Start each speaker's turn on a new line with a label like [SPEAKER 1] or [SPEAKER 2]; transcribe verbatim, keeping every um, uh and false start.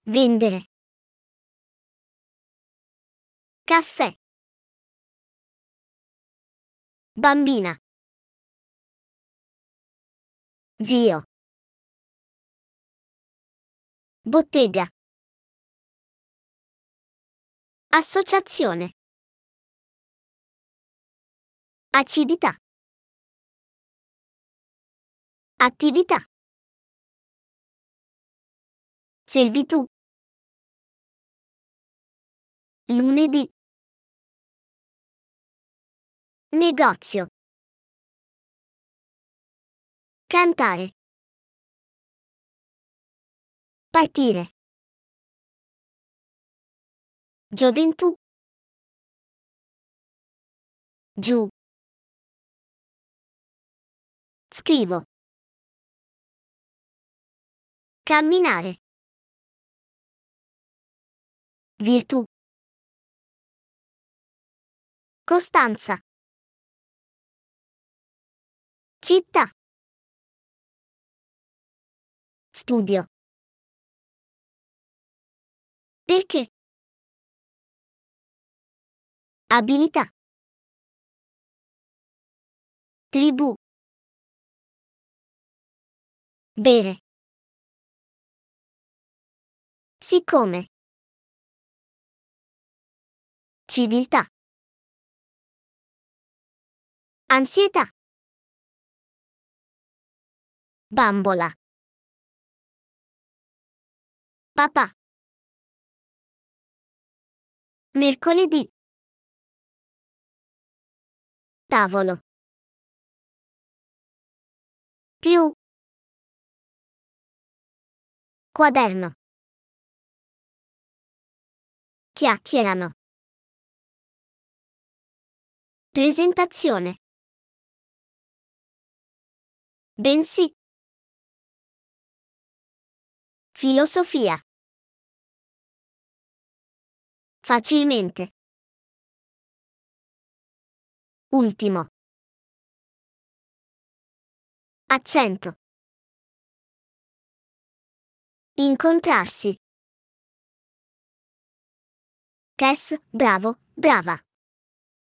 [SPEAKER 1] Vendere. Caffè. Bambina. Zio. Bottega. Associazione. Acidità. Attività. Servitù. Lunedì. Negozio. Cantare. Partire. Gioventù. Giù. Scrivo. Camminare. Virtù. Costanza. Città. Studio. Perché? Abilità. Tribù. Bere. Siccome. Civiltà. Ansietà. Bambola. Papà. Mercoledì. Tavolo. Più. Quaderno. Chiacchierano. Presentazione. Bensì. Filosofia. Facilmente. Ultimo. Accento. Incontrarsi. Kes, bravo, brava.